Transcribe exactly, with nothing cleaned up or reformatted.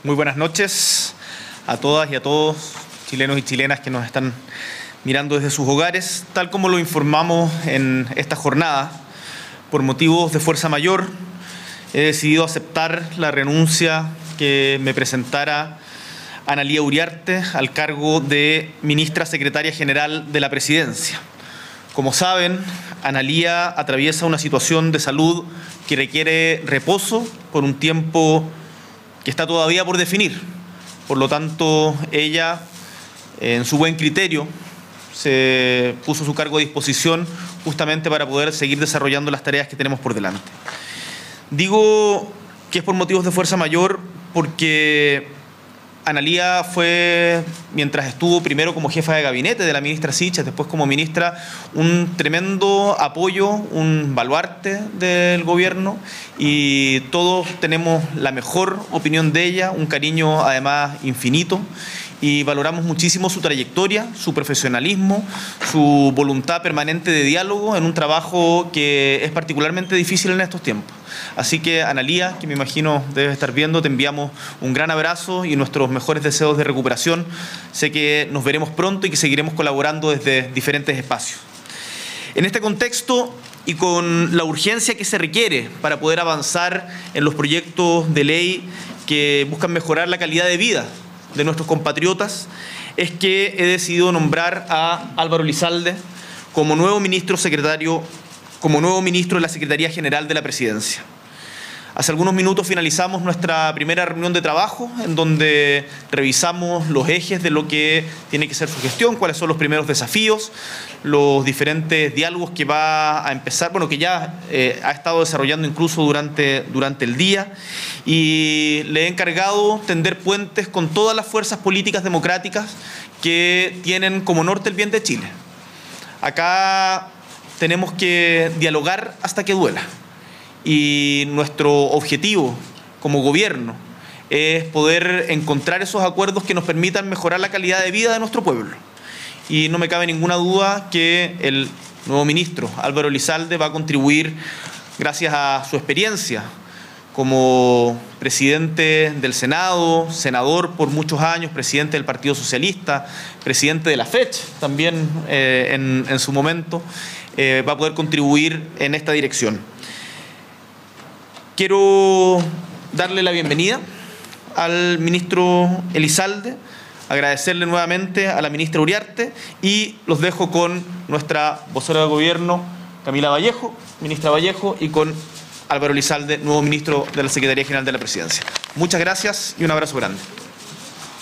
Muy buenas noches a todas y a todos, chilenos y chilenas que nos están mirando desde sus hogares. Tal como lo informamos en esta jornada, por motivos de fuerza mayor, he decidido aceptar la renuncia que me presentara Analía Uriarte al cargo de Ministra Secretaria General de la Presidencia. Como saben, Analía atraviesa una situación de salud que requiere reposo por un tiempo que está todavía por definir. Por lo tanto, ella, en su buen criterio, se puso su cargo a disposición justamente para poder seguir desarrollando las tareas que tenemos por delante. Digo que es por motivos de fuerza mayor porque Analía fue, mientras estuvo primero como jefa de gabinete de la ministra Sichel, después como ministra, un tremendo apoyo, un baluarte del gobierno, y todos tenemos la mejor opinión de ella, un cariño además infinito, y valoramos muchísimo su trayectoria, su profesionalismo, su voluntad permanente de diálogo en un trabajo que es particularmente difícil en estos tiempos. Así que, Analía, que me imagino debes estar viendo, te enviamos un gran abrazo y nuestros mejores deseos de recuperación. Sé que nos veremos pronto y que seguiremos colaborando desde diferentes espacios. En este contexto y con la urgencia que se requiere para poder avanzar en los proyectos de ley que buscan mejorar la calidad de vida de nuestros compatriotas, es que he decidido nombrar a Álvaro Elizalde como nuevo ministro secretario, como nuevo ministro de la Secretaría General de la Presidencia. Hace algunos minutos finalizamos nuestra primera reunión de trabajo, en donde revisamos los ejes de lo que tiene que ser su gestión, cuáles son los primeros desafíos, los diferentes diálogos que va a empezar, bueno, que ya eh, ha estado desarrollando incluso durante, durante el día, y le he encargado tender puentes con todas las fuerzas políticas democráticas que tienen como norte el bien de Chile. Acá tenemos que dialogar hasta que duela. Y nuestro objetivo como gobierno es poder encontrar esos acuerdos que nos permitan mejorar la calidad de vida de nuestro pueblo. Y no me cabe ninguna duda que el nuevo ministro Álvaro Elizalde va a contribuir, gracias a su experiencia como presidente del Senado, senador por muchos años, presidente del Partido Socialista, presidente de la FECH también eh, en, en su momento, eh, va a poder contribuir en esta dirección. Quiero darle la bienvenida al ministro Elizalde, agradecerle nuevamente a la ministra Uriarte, y los dejo con nuestra vocera de gobierno, Camila Vallejo, ministra Vallejo, y con Álvaro Elizalde, nuevo ministro de la Secretaría General de la Presidencia. Muchas gracias y un abrazo grande.